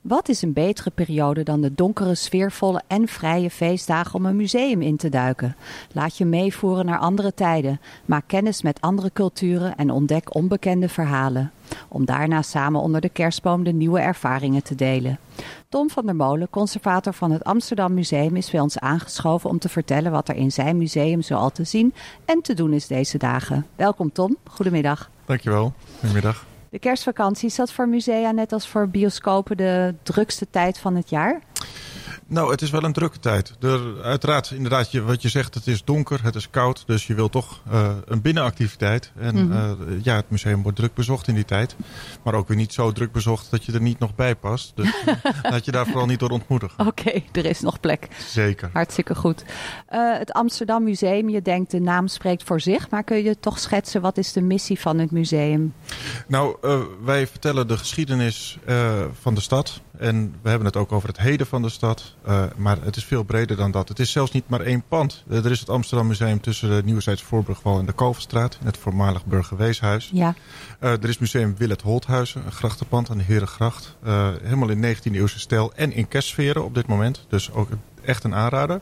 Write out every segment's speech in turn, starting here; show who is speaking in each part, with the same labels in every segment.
Speaker 1: Wat is een betere periode dan de donkere, sfeervolle en vrije feestdagen om een museum in te duiken? Laat je meevoeren naar andere tijden. Maak kennis met andere culturen en ontdek onbekende verhalen. Om daarna samen onder de kerstboom de nieuwe ervaringen te delen. Tom van der Molen, conservator van het Amsterdam Museum, is bij ons aangeschoven om te vertellen wat er in zijn museum zoal te zien en te doen is deze dagen. Welkom Tom, goedemiddag.
Speaker 2: Dankjewel, goedemiddag.
Speaker 1: De kerstvakantie, is dat voor musea net als voor bioscopen de drukste tijd van het jaar?
Speaker 2: Nou, het is wel een drukke tijd. Uiteraard, inderdaad, wat je zegt, het is donker, het is koud. Dus je wil toch een binnenactiviteit. En het museum wordt druk bezocht in die tijd. Maar ook weer niet zo druk bezocht dat je er niet nog bij past. Dus laat je daar vooral niet door ontmoedigen.
Speaker 1: Oké, er is nog plek.
Speaker 2: Zeker.
Speaker 1: Hartstikke goed. Het Amsterdam Museum, je denkt de naam spreekt voor zich. Maar kun je toch schetsen, wat is de missie van het museum?
Speaker 2: Nou, wij vertellen de geschiedenis van de stad. En we hebben het ook over het heden van de stad. Maar het is veel breder dan dat. Het is zelfs niet maar één pand. Er is het Amsterdam Museum tussen de Nieuwezijds Voorburgwal en de Kalverstraat. In het voormalig Burgerweeshuis.
Speaker 1: Ja.
Speaker 2: Er is museum Willet Holthuizen, een grachtenpand aan de Herengracht. Helemaal in 19e eeuwse stijl en in kerstsferen op dit moment. Dus ook echt een aanrader.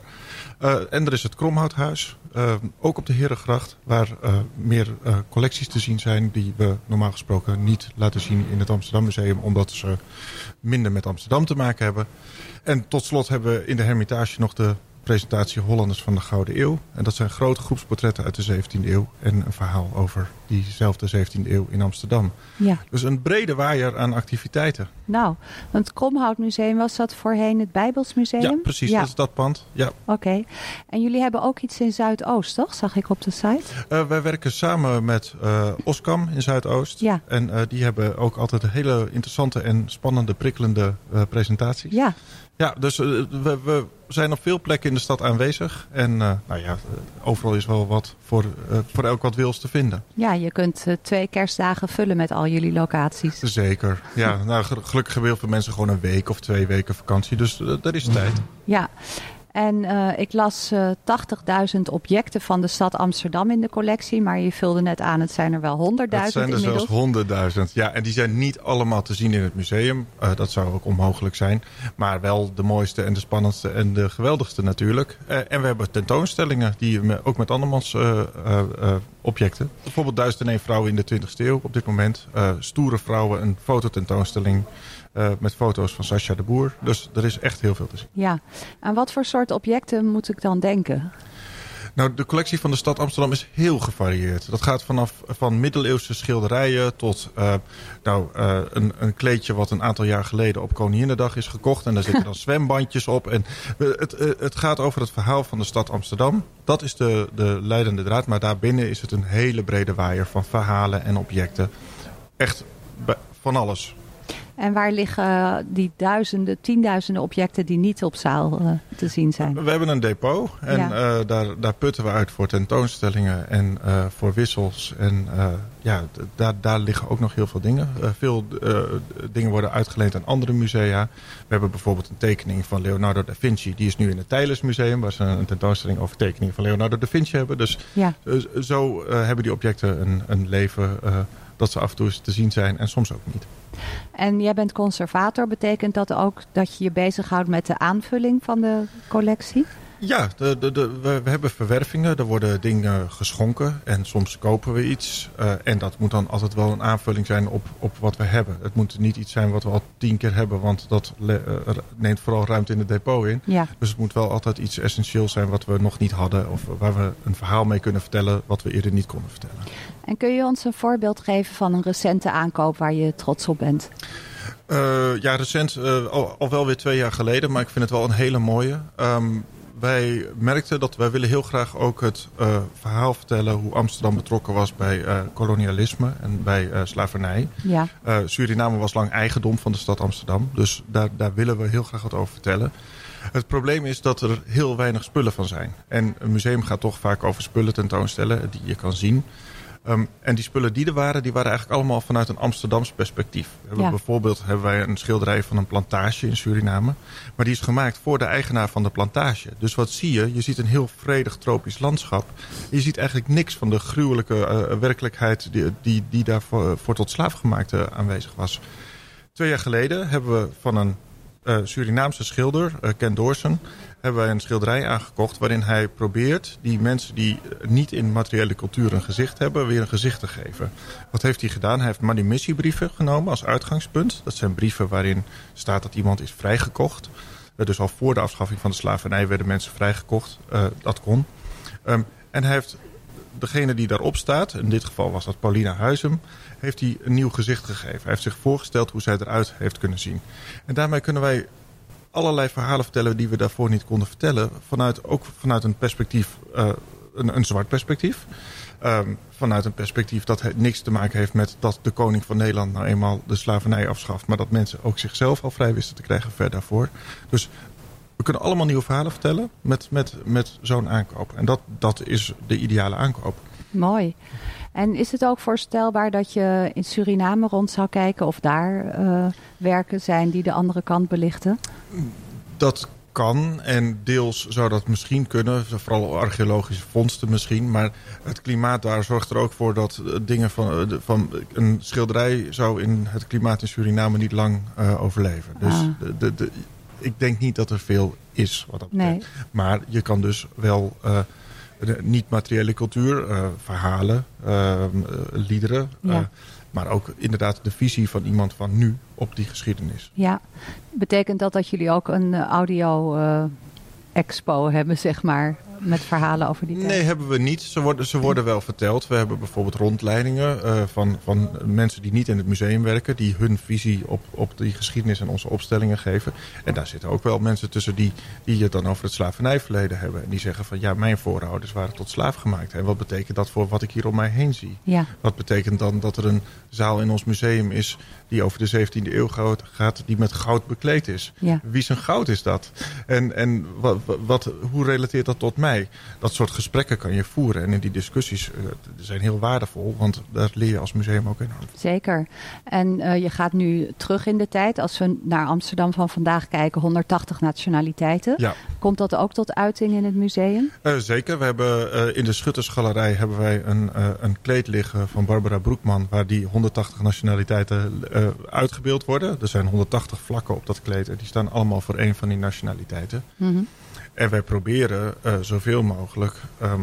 Speaker 2: En er is het Kromhouthuis, ook op de Herengracht, waar meer collecties te zien zijn die we normaal gesproken niet laten zien in het Amsterdam Museum, omdat ze minder met Amsterdam te maken hebben. En tot slot hebben we in de Hermitage nog de presentatie Hollanders van de Gouden Eeuw. En dat zijn grote groepsportretten uit de 17e eeuw en een verhaal over diezelfde 17e eeuw in Amsterdam.
Speaker 1: Ja.
Speaker 2: Dus een brede waaier aan activiteiten.
Speaker 1: Nou, want het Kromhoutmuseum, was dat voorheen het Bijbelsmuseum?
Speaker 2: Ja, precies. Ja. Dat is dat pand. Ja.
Speaker 1: Oké. En jullie hebben ook iets in Zuidoost, toch? Zag ik op de site.
Speaker 2: Wij werken samen met Oskam in Zuidoost.
Speaker 1: Ja.
Speaker 2: En die hebben ook altijd hele interessante en spannende, prikkelende presentaties.
Speaker 1: Ja.
Speaker 2: Ja, dus we zijn op veel plekken in de stad aanwezig. En overal is wel wat voor elk wat wils te vinden.
Speaker 1: Ja, je kunt 2 kerstdagen vullen met al jullie locaties.
Speaker 2: Zeker. Ja, nou, gelukkig hebben heel veel mensen gewoon een week of 2 weken vakantie. Dus er is tijd.
Speaker 1: Ja. En ik las 80.000 objecten van de stad Amsterdam in de collectie. Maar je vulde net aan, het zijn er wel 100.000 inmiddels.
Speaker 2: Het zijn er zelfs 100.000. Ja, en die zijn niet allemaal te zien in het museum. Dat zou ook onmogelijk zijn. Maar wel de mooiste en de spannendste en de geweldigste natuurlijk. En we hebben tentoonstellingen die ook met andermans objecten. Bijvoorbeeld 1001 vrouwen in de 20e eeuw op dit moment. Stoere vrouwen, een fototentoonstelling. Met foto's van Sascha de Boer. Dus er is echt heel veel te zien.
Speaker 1: Ja, aan wat voor soort objecten moet ik dan denken?
Speaker 2: Nou, de collectie van de stad Amsterdam is heel gevarieerd. Dat gaat van middeleeuwse schilderijen tot een kleedje wat een aantal jaar geleden op Koninginnedag is gekocht. En daar zitten dan zwembandjes op. En het gaat over het verhaal van de stad Amsterdam. Dat is de leidende draad. Maar daarbinnen is het een hele brede waaier van verhalen en objecten. Echt van alles.
Speaker 1: En waar liggen die tienduizenden objecten die niet op zaal te zien zijn?
Speaker 2: We hebben een depot en daar putten we uit voor tentoonstellingen en voor wissels. En daar liggen ook nog heel veel dingen. Veel dingen worden uitgeleend aan andere musea. We hebben bijvoorbeeld een tekening van Leonardo da Vinci. Die is nu in het Teylers Museum, waar ze een tentoonstelling over tekeningen van Leonardo da Vinci hebben. Dus zo hebben die objecten een leven dat ze af en toe te zien zijn en soms ook niet.
Speaker 1: En jij bent conservator. Betekent dat ook dat je je bezighoudt met de aanvulling van de collectie?
Speaker 2: Ja, we hebben verwervingen. Er worden dingen geschonken en soms kopen we iets. En dat moet dan altijd wel een aanvulling zijn op wat we hebben. Het moet niet iets zijn wat we al 10 keer hebben, want dat neemt vooral ruimte in het depot in.
Speaker 1: Ja.
Speaker 2: Dus het moet wel altijd iets essentieels zijn wat we nog niet hadden. Of waar we een verhaal mee kunnen vertellen wat we eerder niet konden vertellen.
Speaker 1: En kun je ons een voorbeeld geven van een recente aankoop waar je trots op bent?
Speaker 2: Recent al wel weer 2 jaar geleden, maar ik vind het wel een hele mooie. Wij merkten dat wij willen heel graag ook het verhaal vertellen hoe Amsterdam betrokken was bij kolonialisme en bij slavernij. Ja. Suriname was lang eigendom van de stad Amsterdam, dus daar willen we heel graag wat over vertellen. Het probleem is dat er heel weinig spullen van zijn. En een museum gaat toch vaak over spullen tentoonstellen die je kan zien. En die spullen die er waren eigenlijk allemaal vanuit een Amsterdams perspectief. Bijvoorbeeld hebben wij een schilderij van een plantage in Suriname. Maar die is gemaakt voor de eigenaar van de plantage. Dus wat zie je? Je ziet een heel vredig tropisch landschap. Je ziet eigenlijk niks van de gruwelijke werkelijkheid die daarvoor tot slaafgemaakte aanwezig was. 2 jaar geleden hebben we van een Surinaamse schilder, Ken Doorsen, hebben wij een schilderij aangekocht waarin hij probeert die mensen die niet in materiële cultuur een gezicht hebben, weer een gezicht te geven. Wat heeft hij gedaan? Hij heeft manumissiebrieven genomen als uitgangspunt. Dat zijn brieven waarin staat dat iemand is vrijgekocht. Dus al voor de afschaffing van de slavernij werden mensen vrijgekocht. Dat kon. En hij heeft degene die daarop staat, in dit geval was dat Paulina Huizem, heeft hij een nieuw gezicht gegeven. Hij heeft zich voorgesteld hoe zij eruit heeft kunnen zien. En daarmee kunnen wij allerlei verhalen vertellen die we daarvoor niet konden vertellen. Ook vanuit een perspectief, een zwart perspectief. Vanuit een perspectief dat niks te maken heeft met dat de koning van Nederland nou eenmaal de slavernij afschaft. Maar dat mensen ook zichzelf al vrij wisten te krijgen ver daarvoor. Dus we kunnen allemaal nieuwe verhalen vertellen met zo'n aankoop. En dat is de ideale aankoop.
Speaker 1: Mooi. En is het ook voorstelbaar dat je in Suriname rond zou kijken of daar werken zijn die de andere kant belichten?
Speaker 2: Dat kan en deels zou dat misschien kunnen. Vooral archeologische vondsten misschien. Maar het klimaat daar zorgt er ook voor dat dingen van een schilderij zou in het klimaat in Suriname niet lang overleven. Dus ik denk niet dat er veel is wat dat betreft. Nee. Maar je kan dus wel niet-materiële cultuur, verhalen, liederen. Ja. Maar ook inderdaad de visie van iemand van nu op die geschiedenis. Ja,
Speaker 1: betekent dat jullie ook een audio-expo hebben, zeg maar, met verhalen over die tijd?
Speaker 2: Nee, hebben we niet. Ze worden wel verteld. We hebben bijvoorbeeld rondleidingen van mensen die niet in het museum werken, die hun visie op die geschiedenis en onze opstellingen geven. En daar zitten ook wel mensen tussen die het dan over het slavernijverleden hebben. En die zeggen van ja, mijn voorouders waren tot slaaf gemaakt. En wat betekent dat voor wat ik hier om mij heen zie? Ja. Wat betekent dan dat er een zaal in ons museum is die over de 17e eeuw gaat, die met goud bekleed is? Ja. Wie zijn goud is dat? En hoe relateert dat tot mij? Dat soort gesprekken kan je voeren. En in die discussies zijn heel waardevol. Want daar leer je als museum ook enorm.
Speaker 1: Zeker. En je gaat nu terug in de tijd. Als we naar Amsterdam van vandaag kijken, 180 nationaliteiten. Ja. Komt dat ook tot uiting in het museum?
Speaker 2: Zeker. We hebben in de Schuttersgalerij hebben wij een kleed liggen van Barbara Broekman, waar die 180 nationaliteiten uitgebeeld worden. Er zijn 180 vlakken op dat kleed. En die staan allemaal voor één van die nationaliteiten. Mm-hmm. En wij proberen zoveel mogelijk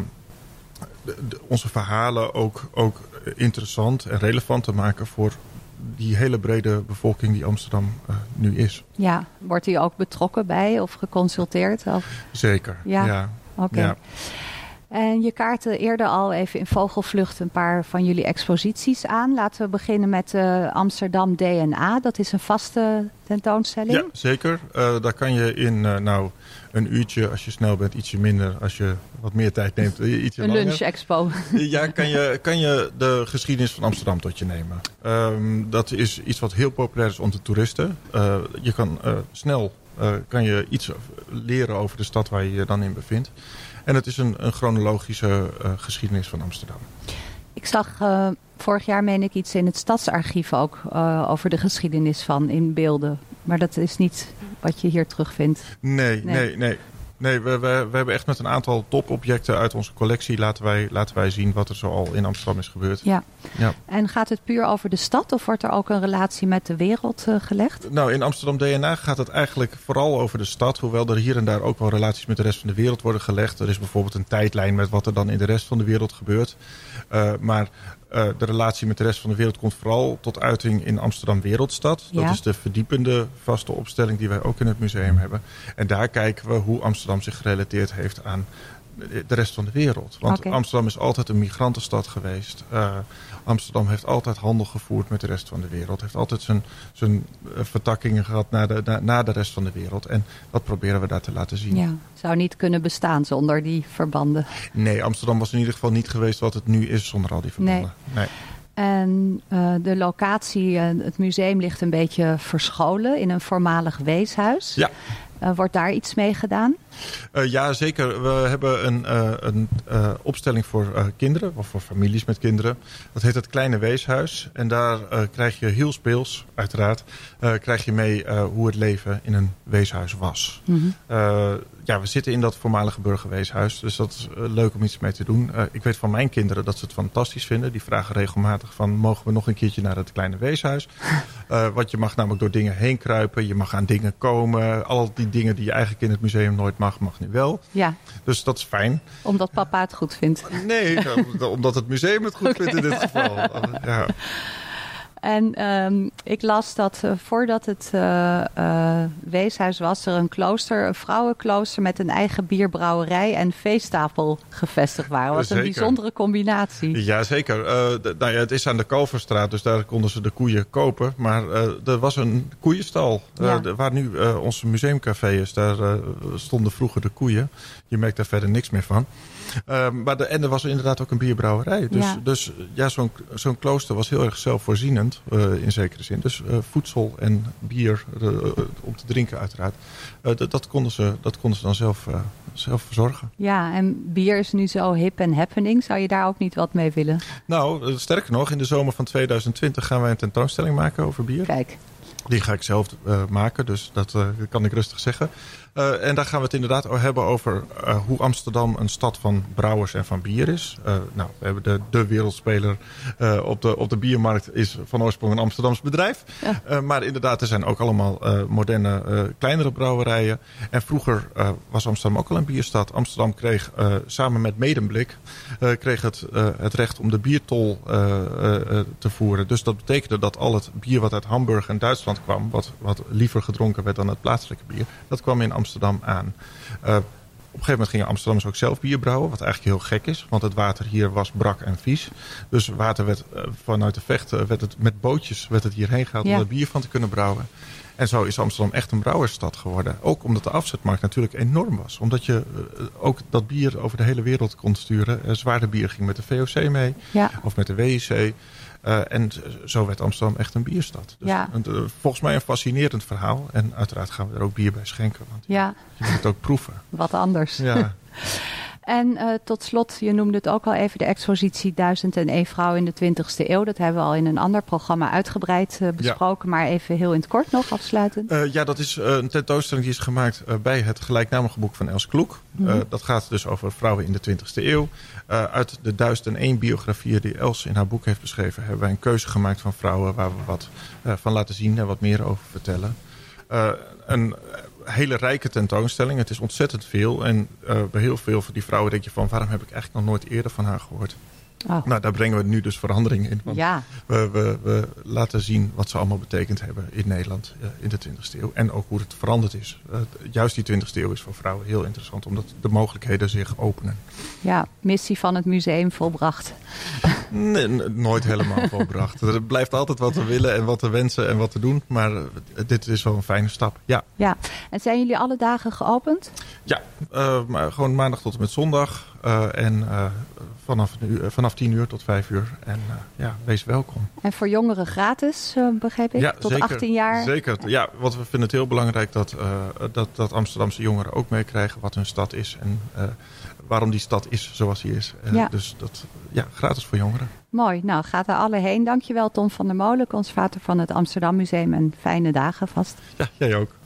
Speaker 2: onze verhalen ook interessant en relevant te maken voor die hele brede bevolking die Amsterdam nu is.
Speaker 1: Ja, wordt die ook betrokken bij of geconsulteerd? Of?
Speaker 2: Zeker, ja.
Speaker 1: Oké. Ja. En je kaartte eerder al even in vogelvlucht een paar van jullie exposities aan. Laten we beginnen met Amsterdam DNA. Dat is een vaste tentoonstelling.
Speaker 2: Ja, zeker. Daar kan je in een uurtje, als je snel bent, ietsje minder. Als je wat meer tijd neemt, ietsje langer.
Speaker 1: Een lunch-expo.
Speaker 2: Ja, kan je de geschiedenis van Amsterdam tot je nemen. Dat is iets wat heel populair is onder toeristen. Je kan snel iets leren over de stad waar je je dan in bevindt. En het is een chronologische geschiedenis van Amsterdam.
Speaker 1: Ik zag vorig jaar, meen ik, iets in het Stadsarchief ook over de geschiedenis van in beelden. Maar dat is niet wat je hier terugvindt.
Speaker 2: Nee. We hebben echt met een aantal topobjecten uit onze collectie laten wij zien wat er zoal in Amsterdam is gebeurd.
Speaker 1: Ja. En gaat het puur over de stad of wordt er ook een relatie met de wereld gelegd?
Speaker 2: Nou, in Amsterdam DNA gaat het eigenlijk vooral over de stad. Hoewel er hier en daar ook wel relaties met de rest van de wereld worden gelegd. Er is bijvoorbeeld een tijdlijn met wat er dan in de rest van de wereld gebeurt. Maar de relatie met de rest van de wereld komt vooral tot uiting in Amsterdam Wereldstad. Dat is de verdiepende vaste opstelling die wij ook in het museum hebben. En daar kijken we hoe Amsterdam zich gerelateerd heeft aan de rest van de wereld. Want Amsterdam is altijd een migrantenstad geweest. Amsterdam heeft altijd handel gevoerd met de rest van de wereld. Heeft altijd zijn vertakkingen gehad naar de rest van de wereld. En dat proberen we daar te laten zien.
Speaker 1: Ja, zou niet kunnen bestaan zonder die verbanden.
Speaker 2: Nee, Amsterdam was in ieder geval niet geweest wat het nu is zonder al die verbanden. Nee.
Speaker 1: En de locatie, het museum ligt een beetje verscholen in een voormalig weeshuis. Ja. Wordt daar iets mee gedaan?
Speaker 2: Ja, zeker. We hebben een opstelling voor kinderen, of voor families met kinderen. Dat heet het Kleine Weeshuis. En daar krijg je heel speels, uiteraard, krijg je mee hoe het leven in een weeshuis was. Mm-hmm. We zitten in dat voormalige burgerweeshuis. Dus dat is leuk om iets mee te doen. Ik weet van mijn kinderen dat ze het fantastisch vinden. Die vragen regelmatig van, mogen we nog een keertje naar het Kleine Weeshuis? Want je mag namelijk door dingen heen kruipen. Je mag aan dingen komen. Al die dingen die je eigenlijk in het museum nooit mag nu wel. Ja. Dus dat is fijn.
Speaker 1: Omdat papa het goed vindt.
Speaker 2: Nee, omdat het museum het goed vindt in dit geval. Ja.
Speaker 1: En ik las dat voordat het weeshuis was er een vrouwenklooster met een eigen bierbrouwerij en feesttafel gevestigd waren. Wat een bijzondere combinatie.
Speaker 2: Ja, zeker. Het is aan de Kalverstraat, dus daar konden ze de koeien kopen. Maar er was een koeienstal. Waar nu ons museumcafé is, daar stonden vroeger de koeien. Je merkt daar verder niks meer van. Maar er was inderdaad ook een bierbrouwerij. Dus zo'n klooster was heel erg zelfvoorzienend in zekere zin. Dus voedsel en bier om te drinken uiteraard. Dat konden ze dan zelf verzorgen.
Speaker 1: Ja, en bier is nu zo hip en happening. Zou je daar ook niet wat mee willen?
Speaker 2: Nou, sterker nog, in de zomer van 2020 gaan wij een tentoonstelling maken over bier.
Speaker 1: Kijk. Die
Speaker 2: ga ik zelf maken, dus dat kan ik rustig zeggen. En daar gaan we het inderdaad hebben over hoe Amsterdam een stad van brouwers en van bier is. We hebben de wereldspeler op de biermarkt is van oorsprong een Amsterdams bedrijf. Ja. Maar inderdaad, er zijn ook allemaal moderne, kleinere brouwerijen. En vroeger was Amsterdam ook al een bierstad. Amsterdam kreeg samen met Medemblik het recht om de biertol te voeren. Dus dat betekende dat al het bier wat uit Hamburg en Duitsland kwam, wat liever gedronken werd dan het plaatselijke bier, dat kwam in Amsterdam aan. Op een gegeven moment gingen Amsterdammers ook zelf bier brouwen, wat eigenlijk heel gek is, want het water hier was brak en vies. Dus water werd vanuit de Vecht met bootjes hierheen gehaald om er bier van te kunnen brouwen. En zo is Amsterdam echt een brouwersstad geworden. Ook omdat de afzetmarkt natuurlijk enorm was. Omdat je ook dat bier over de hele wereld kon sturen. Zwaarder bier ging met de VOC mee, of met de WIC. En zo werd Amsterdam echt een bierstad. Dus volgens mij een fascinerend verhaal. En uiteraard gaan we er ook bier bij schenken. Want je moet het ook proeven.
Speaker 1: Wat anders.
Speaker 2: Ja.
Speaker 1: En tot slot, je noemde het ook al even, de expositie 1001 vrouwen in de 20e eeuw. Dat hebben we al in een ander programma uitgebreid besproken. Maar even heel in het kort nog afsluitend.
Speaker 2: Dat is een tentoonstelling die is gemaakt bij het gelijknamige boek van Els Kloek. Mm-hmm. Dat gaat dus over vrouwen in de 20e eeuw. Uit de 1001 biografieën die Els in haar boek heeft beschreven, hebben wij een keuze gemaakt van vrouwen waar we wat van laten zien en wat meer over vertellen. Een hele rijke tentoonstelling. Het is ontzettend veel. En bij heel veel van die vrouwen denk je van, waarom heb ik eigenlijk nog nooit eerder van haar gehoord? Oh. Nou, daar brengen we nu dus verandering in. Want we laten zien wat ze allemaal betekend hebben in Nederland in de 20e eeuw. En ook hoe het veranderd is. Juist die 20e eeuw is voor vrouwen heel interessant. Omdat de mogelijkheden zich openen.
Speaker 1: Ja, missie van het museum volbracht.
Speaker 2: Nee, nooit helemaal volbracht. Er blijft altijd wat te willen en wat te wensen en wat te doen. Maar dit is wel een fijne stap. Ja.
Speaker 1: En zijn jullie alle dagen geopend?
Speaker 2: Ja, maar gewoon maandag tot en met zondag. Vanaf 10 uur tot 5 uur. En wees welkom.
Speaker 1: En voor jongeren gratis, begreep ik? Tot zeker, 18 jaar?
Speaker 2: Zeker. Ja, want we vinden het heel belangrijk dat Amsterdamse jongeren ook meekrijgen wat hun stad is. En waarom die stad is zoals die is. Dus dat, gratis voor jongeren.
Speaker 1: Mooi. Nou, gaat er alle heen. Dankjewel Tom van der Molen, conservator van het Amsterdam Museum. En fijne dagen vast.
Speaker 2: Ja, jij ook.